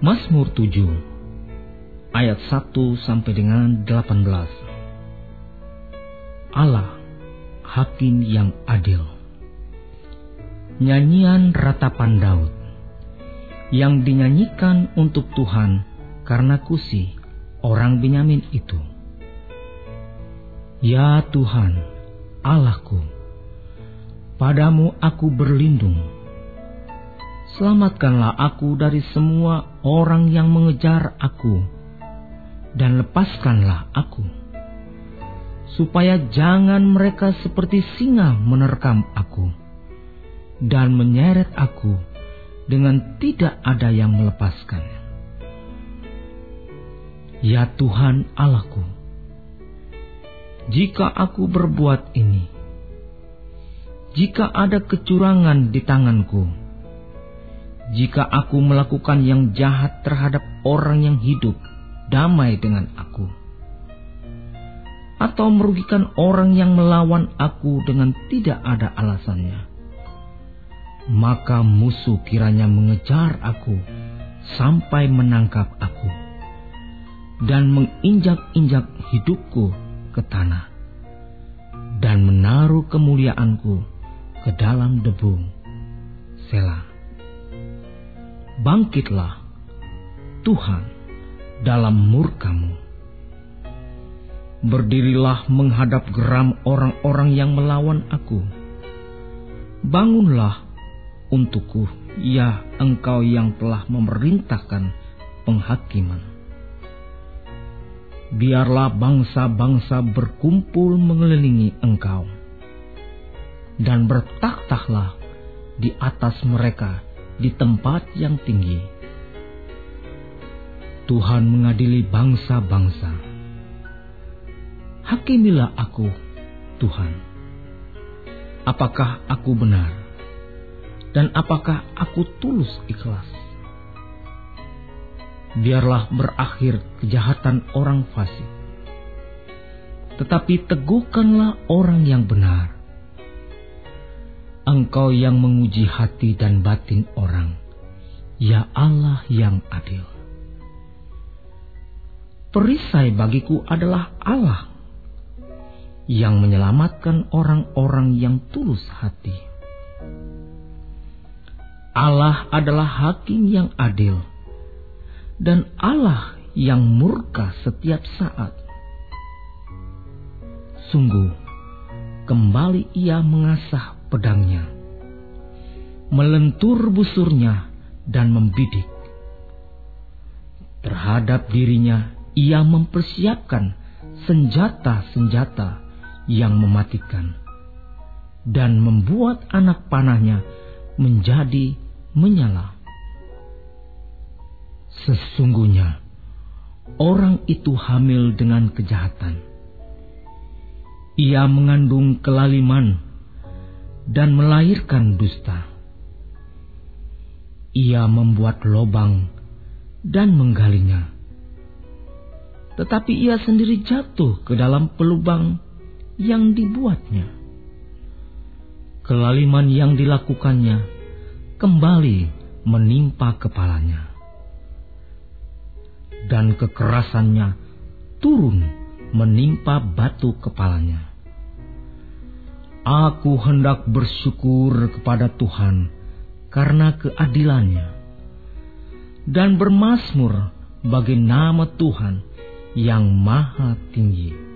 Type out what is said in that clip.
Mazmur 7 ayat 1 sampai dengan 18. Allah, Hakim yang adil. Nyanyian ratapan Daud yang dinyanyikan untuk Tuhan karena Kusi, orang Benyamin itu. Ya Tuhan, Allahku, padamu aku berlindung. Selamatkanlah aku dari semua orang yang mengejar aku, dan lepaskanlah aku, supaya jangan mereka seperti singa menerkam aku, dan menyeret aku dengan tidak ada yang melepaskan. Ya Tuhan Allahku, jika aku berbuat ini, jika ada kecurangan di tanganku, jika aku melakukan yang jahat terhadap orang yang hidup damai dengan aku, atau merugikan orang yang melawan aku dengan tidak ada alasannya, maka musuh kiranya mengejar aku sampai menangkap aku, dan menginjak-injak hidupku ke tanah, dan menaruh kemuliaanku ke dalam debu. Selah. Bangkitlah, Tuhan, dalam murka-Mu. Berdirilah menghadap geram orang-orang yang melawan aku. Bangunlah untukku, ya Engkau yang telah memerintahkan penghakiman. Biarlah bangsa-bangsa berkumpul mengelilingi Engkau, dan bertakhtalah di atas mereka di tempat yang tinggi. Tuhan mengadili bangsa-bangsa. Hakimilah aku, Tuhan. Apakah aku benar? Dan apakah aku tulus ikhlas? Biarlah berakhir kejahatan orang fasik, tetapi teguhkanlah orang yang benar. Engkau yang menguji hati dan batin orang, ya Allah yang adil. Perisai bagiku adalah Allah, yang menyelamatkan orang-orang yang tulus hati. Allah adalah Hakim yang adil, dan Allah yang murka setiap saat. Sungguh, kembali Ia mengasah pedangnya, melentur busurnya dan membidik. Terhadap dirinya Ia mempersiapkan senjata-senjata yang mematikan, dan membuat anak panahnya menjadi menyala. Sesungguhnya orang itu hamil dengan kejahatan. Ia mengandung kelaliman dan melahirkan dusta. Ia membuat lobang dan menggalinya, tetapi ia sendiri jatuh ke dalam pelubang yang dibuatnya. Kelaliman yang dilakukannya kembali menimpa kepalanya, dan kekerasannya turun menimpa batu kepalanya. Aku hendak bersyukur kepada Tuhan karena keadilannya, dan bermazmur bagi nama Tuhan yang maha tinggi.